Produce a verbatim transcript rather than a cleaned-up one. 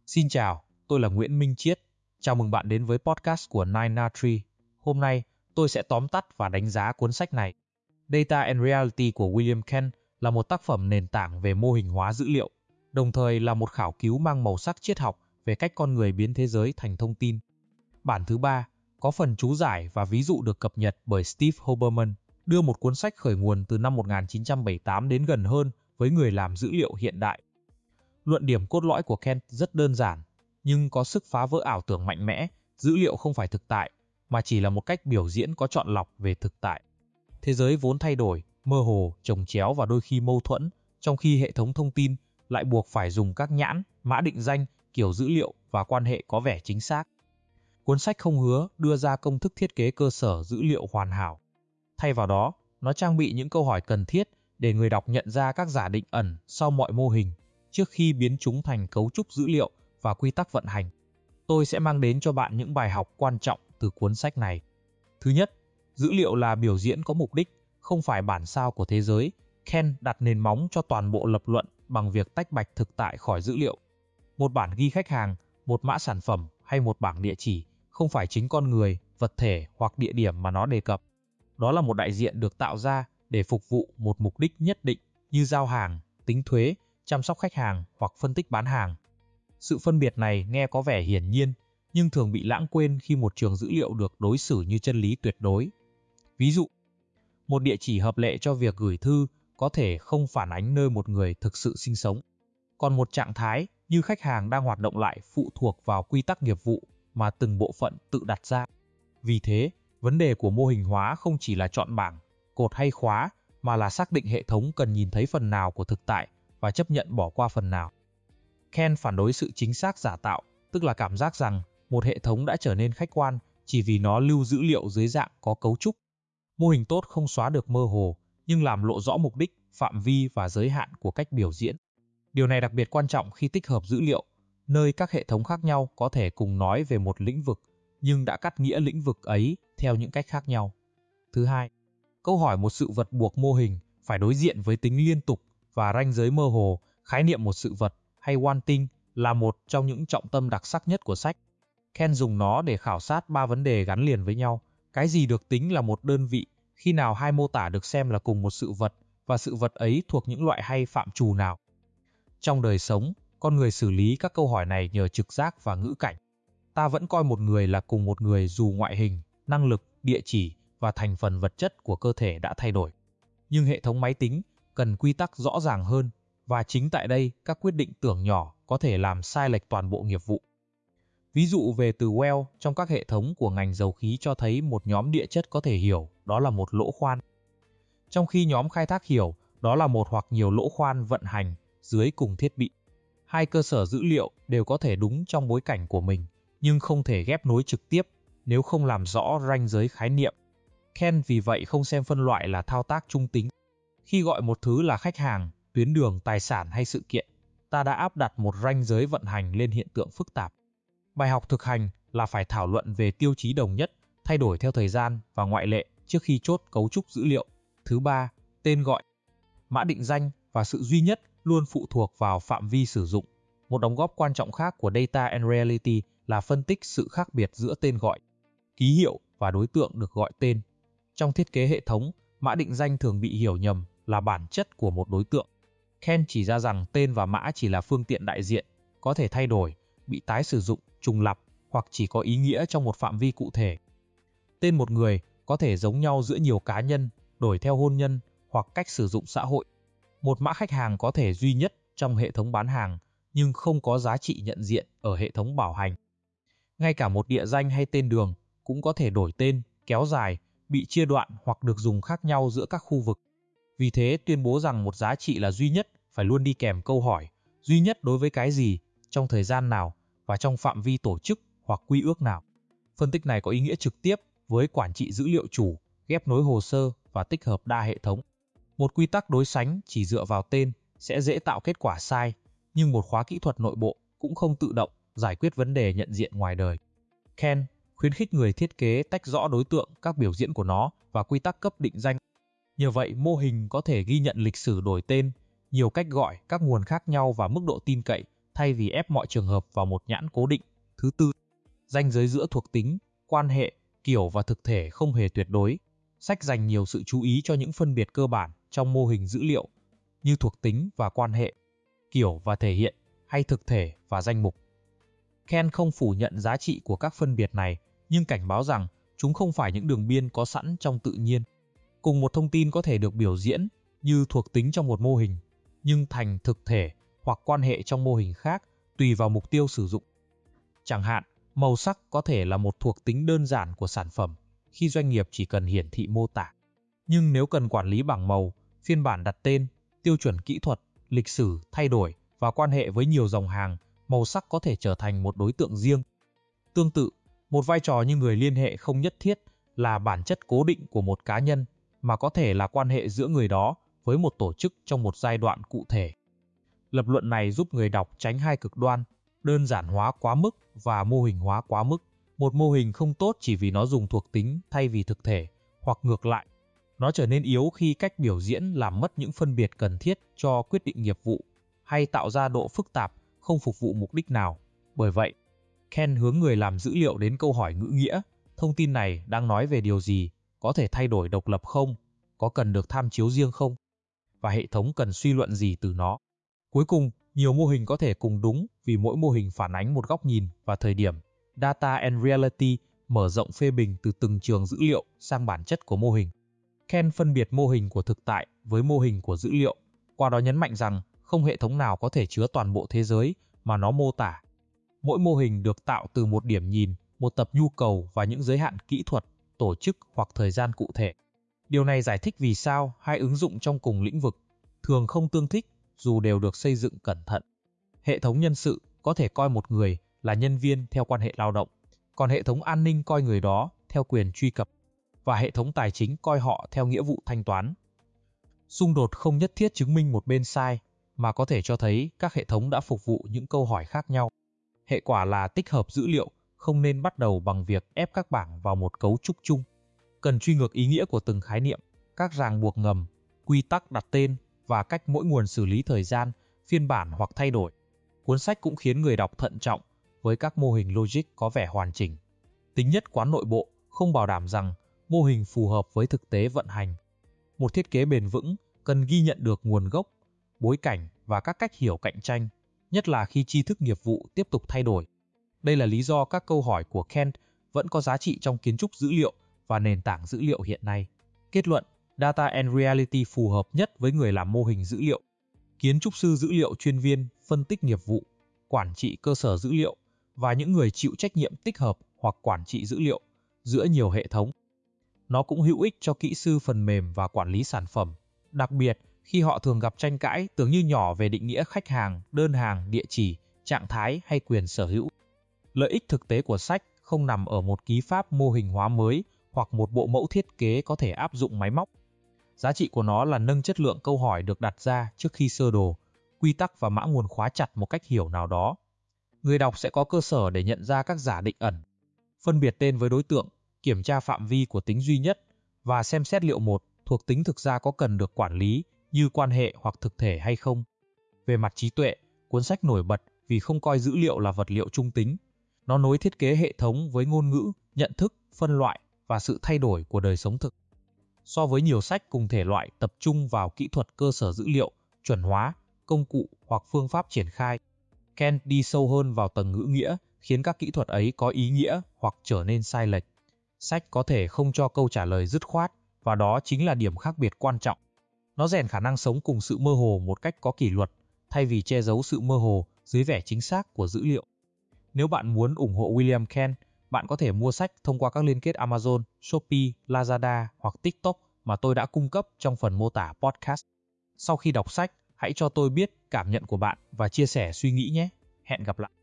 Xin chào, tôi là Nguyễn Minh Chiết. Chào mừng bạn đến với podcast của Nine Na Tree. Hôm nay, tôi sẽ tóm tắt và đánh giá cuốn sách này. Data and Reality của William Kent là một tác phẩm nền tảng về mô hình hóa dữ liệu, đồng thời là một khảo cứu mang màu sắc triết học về cách con người biến thế giới thành thông tin. Bản thứ ba có phần chú giải và ví dụ được cập nhật bởi Steve Hoberman, đưa một cuốn sách khởi nguồn từ năm một nghìn chín trăm bảy mươi tám đến gần hơn với người làm dữ liệu hiện đại. Luận điểm cốt lõi của Kent rất đơn giản, nhưng có sức phá vỡ ảo tưởng mạnh mẽ. Dữ liệu không phải thực tại, mà chỉ là một cách biểu diễn có chọn lọc về thực tại. Thế giới vốn thay đổi, mơ hồ, chồng chéo và đôi khi mâu thuẫn, trong khi hệ thống thông tin lại buộc phải dùng các nhãn, mã định danh, kiểu dữ liệu và quan hệ có vẻ chính xác. Cuốn sách không hứa đưa ra công thức thiết kế cơ sở dữ liệu hoàn hảo. Thay vào đó, nó trang bị những câu hỏi cần thiết để người đọc nhận ra các giả định ẩn sau mọi mô hình, trước khi biến chúng thành cấu trúc dữ liệu và quy tắc vận hành. Tôi sẽ mang đến cho bạn những bài học quan trọng từ cuốn sách này. Thứ nhất, dữ liệu là biểu diễn có mục đích, không phải bản sao của thế giới. Kent đặt nền móng cho toàn bộ lập luận bằng việc tách bạch thực tại khỏi dữ liệu. Một bản ghi khách hàng, một mã sản phẩm hay một bảng địa chỉ không phải chính con người, vật thể hoặc địa điểm mà nó đề cập. Đó là một đại diện được tạo ra để phục vụ một mục đích nhất định như giao hàng, tính thuế, chăm sóc khách hàng hoặc phân tích bán hàng. Sự phân biệt này nghe có vẻ hiển nhiên, nhưng thường bị lãng quên khi một trường dữ liệu được đối xử như chân lý tuyệt đối. Ví dụ, một địa chỉ hợp lệ cho việc gửi thư có thể không phản ánh nơi một người thực sự sinh sống. Còn một trạng thái như khách hàng đang hoạt động lại phụ thuộc vào quy tắc nghiệp vụ mà từng bộ phận tự đặt ra. Vì thế, vấn đề của mô hình hóa không chỉ là chọn bảng, cột hay khóa, mà là xác định hệ thống cần nhìn thấy phần nào của thực tại và chấp nhận bỏ qua phần nào. Kent phản đối sự chính xác giả tạo, tức là cảm giác rằng một hệ thống đã trở nên khách quan chỉ vì nó lưu dữ liệu dưới dạng có cấu trúc. Mô hình tốt không xóa được mơ hồ, nhưng làm lộ rõ mục đích, phạm vi và giới hạn của cách biểu diễn. Điều này đặc biệt quan trọng khi tích hợp dữ liệu, nơi các hệ thống khác nhau có thể cùng nói về một lĩnh vực, nhưng đã cắt nghĩa lĩnh vực ấy theo những cách khác nhau. Thứ hai, câu hỏi một sự vật buộc mô hình phải đối diện với tính liên tục và ranh giới mơ hồ. Khái niệm một sự vật hay one thing là một trong những trọng tâm đặc sắc nhất của sách. Kent dùng nó để khảo sát ba vấn đề gắn liền với nhau. Cái gì được tính là một đơn vị, khi nào hai mô tả được xem là cùng một sự vật, và sự vật ấy thuộc những loại hay phạm trù nào. Trong đời sống, con người xử lý các câu hỏi này nhờ trực giác và ngữ cảnh. Ta vẫn coi một người là cùng một người dù ngoại hình, năng lực, địa chỉ và thành phần vật chất của cơ thể đã thay đổi. Nhưng hệ thống máy tính cần quy tắc rõ ràng hơn, và chính tại đây các quyết định tưởng nhỏ có thể làm sai lệch toàn bộ nghiệp vụ. Ví dụ về từ well trong các hệ thống của ngành dầu khí cho thấy một nhóm địa chất có thể hiểu đó là một lỗ khoan, trong khi nhóm khai thác hiểu đó là một hoặc nhiều lỗ khoan vận hành dưới cùng thiết bị. Hai cơ sở dữ liệu đều có thể đúng trong bối cảnh của mình, nhưng không thể ghép nối trực tiếp nếu không làm rõ ranh giới khái niệm. Kent vì vậy không xem phân loại là thao tác trung tính. Khi gọi một thứ là khách hàng, tuyến đường, tài sản hay sự kiện, ta đã áp đặt một ranh giới vận hành lên hiện tượng phức tạp. Bài học thực hành là phải thảo luận về tiêu chí đồng nhất, thay đổi theo thời gian và ngoại lệ trước khi chốt cấu trúc dữ liệu. Thứ ba, tên gọi, mã định danh và sự duy nhất luôn phụ thuộc vào phạm vi sử dụng. Một đóng góp quan trọng khác của Data and Reality là phân tích sự khác biệt giữa tên gọi, ký hiệu và đối tượng được gọi tên. Trong thiết kế hệ thống, mã định danh thường bị hiểu nhầm là bản chất của một đối tượng. Kent chỉ ra rằng tên và mã chỉ là phương tiện đại diện, có thể thay đổi, bị tái sử dụng, trùng lặp hoặc chỉ có ý nghĩa trong một phạm vi cụ thể. Tên một người có thể giống nhau giữa nhiều cá nhân, đổi theo hôn nhân hoặc cách sử dụng xã hội. Một mã khách hàng có thể duy nhất trong hệ thống bán hàng, nhưng không có giá trị nhận diện ở hệ thống bảo hành. Ngay cả một địa danh hay tên đường cũng có thể đổi tên, kéo dài, bị chia đoạn hoặc được dùng khác nhau giữa các khu vực. Vì thế, tuyên bố rằng một giá trị là duy nhất phải luôn đi kèm câu hỏi, duy nhất đối với cái gì, trong thời gian nào và trong phạm vi tổ chức hoặc quy ước nào. Phân tích này có ý nghĩa trực tiếp với quản trị dữ liệu chủ, ghép nối hồ sơ và tích hợp đa hệ thống. Một quy tắc đối sánh chỉ dựa vào tên sẽ dễ tạo kết quả sai, nhưng một khóa kỹ thuật nội bộ cũng không tự động giải quyết vấn đề nhận diện ngoài đời. Kent khuyến khích người thiết kế tách rõ đối tượng, các biểu diễn của nó và quy tắc cấp định danh. Nhờ vậy, mô hình có thể ghi nhận lịch sử đổi tên, nhiều cách gọi, các nguồn khác nhau và mức độ tin cậy, thay vì ép mọi trường hợp vào một nhãn cố định. Thứ tư, ranh giới giữa thuộc tính, quan hệ, kiểu và thực thể không hề tuyệt đối. Sách dành nhiều sự chú ý cho những phân biệt cơ bản trong mô hình dữ liệu, như thuộc tính và quan hệ, kiểu và thể hiện, hay thực thể và danh mục. Ken không phủ nhận giá trị của các phân biệt này, nhưng cảnh báo rằng chúng không phải những đường biên có sẵn trong tự nhiên. Cùng một thông tin có thể được biểu diễn như thuộc tính trong một mô hình, nhưng thành thực thể hoặc quan hệ trong mô hình khác tùy vào mục tiêu sử dụng. Chẳng hạn, màu sắc có thể là một thuộc tính đơn giản của sản phẩm khi doanh nghiệp chỉ cần hiển thị mô tả. Nhưng nếu cần quản lý bảng màu, phiên bản đặt tên, tiêu chuẩn kỹ thuật, lịch sử thay đổi và quan hệ với nhiều dòng hàng, màu sắc có thể trở thành một đối tượng riêng. Tương tự, một vai trò như người liên hệ không nhất thiết là bản chất cố định của một cá nhân, mà có thể là quan hệ giữa người đó với một tổ chức trong một giai đoạn cụ thể. Lập luận này giúp người đọc tránh hai cực đoan, đơn giản hóa quá mức và mô hình hóa quá mức. Một mô hình không tốt chỉ vì nó dùng thuộc tính thay vì thực thể, hoặc ngược lại. Nó trở nên yếu khi cách biểu diễn làm mất những phân biệt cần thiết cho quyết định nghiệp vụ, hay tạo ra độ phức tạp không phục vụ mục đích nào. Bởi vậy, Ken hướng người làm dữ liệu đến câu hỏi ngữ nghĩa: thông tin này đang nói về điều gì, có thể thay đổi độc lập không, có cần được tham chiếu riêng không, và hệ thống cần suy luận gì từ nó. Cuối cùng, nhiều mô hình có thể cùng đúng vì mỗi mô hình phản ánh một góc nhìn và thời điểm. Data and Reality mở rộng phê bình từ từng trường dữ liệu sang bản chất của mô hình. Ken phân biệt mô hình của thực tại với mô hình của dữ liệu, qua đó nhấn mạnh rằng không hệ thống nào có thể chứa toàn bộ thế giới mà nó mô tả. Mỗi mô hình được tạo từ một điểm nhìn, một tập nhu cầu và những giới hạn kỹ thuật, tổ chức hoặc thời gian cụ thể. Điều này giải thích vì sao hai ứng dụng trong cùng lĩnh vực thường không tương thích dù đều được xây dựng cẩn thận. Hệ thống nhân sự có thể coi một người là nhân viên theo quan hệ lao động, còn hệ thống an ninh coi người đó theo quyền truy cập, và hệ thống tài chính coi họ theo nghĩa vụ thanh toán. Xung đột không nhất thiết chứng minh một bên sai, mà có thể cho thấy các hệ thống đã phục vụ những câu hỏi khác nhau. Hệ quả là tích hợp dữ liệu không nên bắt đầu bằng việc ép các bảng vào một cấu trúc chung. Cần truy ngược ý nghĩa của từng khái niệm, các ràng buộc ngầm, quy tắc đặt tên và cách mỗi nguồn xử lý thời gian, phiên bản hoặc thay đổi. Cuốn sách cũng khiến người đọc thận trọng với các mô hình logic có vẻ hoàn chỉnh. Tính nhất quán nội bộ không bảo đảm rằng mô hình phù hợp với thực tế vận hành. Một thiết kế bền vững cần ghi nhận được nguồn gốc, bối cảnh và các cách hiểu cạnh tranh, nhất là khi tri thức nghiệp vụ tiếp tục thay đổi. Đây là lý do các câu hỏi của Ken vẫn có giá trị trong kiến trúc dữ liệu và nền tảng dữ liệu hiện nay. Kết luận, Data and Reality phù hợp nhất với người làm mô hình dữ liệu, kiến trúc sư dữ liệu chuyên viên, phân tích nghiệp vụ, quản trị cơ sở dữ liệu và những người chịu trách nhiệm tích hợp hoặc quản trị dữ liệu giữa nhiều hệ thống. Nó cũng hữu ích cho kỹ sư phần mềm và quản lý sản phẩm, đặc biệt khi họ thường gặp tranh cãi tưởng như nhỏ về định nghĩa khách hàng, đơn hàng, địa chỉ, trạng thái hay quyền sở hữu. Lợi ích thực tế của sách không nằm ở một ký pháp mô hình hóa mới hoặc một bộ mẫu thiết kế có thể áp dụng máy móc. Giá trị của nó là nâng chất lượng câu hỏi được đặt ra trước khi sơ đồ, quy tắc và mã nguồn khóa chặt một cách hiểu nào đó. Người đọc sẽ có cơ sở để nhận ra các giả định ẩn, phân biệt tên với đối tượng, kiểm tra phạm vi của tính duy nhất và xem xét liệu một thuộc tính thực ra có cần được quản lý như quan hệ hoặc thực thể hay không. Về mặt trí tuệ, cuốn sách nổi bật vì không coi dữ liệu là vật liệu trung tính. Nó nối thiết kế hệ thống với ngôn ngữ, nhận thức, phân loại và sự thay đổi của đời sống thực. So với nhiều sách cùng thể loại tập trung vào kỹ thuật cơ sở dữ liệu, chuẩn hóa, công cụ hoặc phương pháp triển khai, Ken đi sâu hơn vào tầng ngữ nghĩa, khiến các kỹ thuật ấy có ý nghĩa hoặc trở nên sai lệch. Sách có thể không cho câu trả lời dứt khoát, và đó chính là điểm khác biệt quan trọng. Nó rèn khả năng sống cùng sự mơ hồ một cách có kỷ luật, thay vì che giấu sự mơ hồ dưới vẻ chính xác của dữ liệu. Nếu bạn muốn ủng hộ William Ken, bạn có thể mua sách thông qua các liên kết Amazon, Shopee, Lazada hoặc TikTok mà tôi đã cung cấp trong phần mô tả podcast. Sau khi đọc sách, hãy cho tôi biết cảm nhận của bạn và chia sẻ suy nghĩ nhé. Hẹn gặp lại.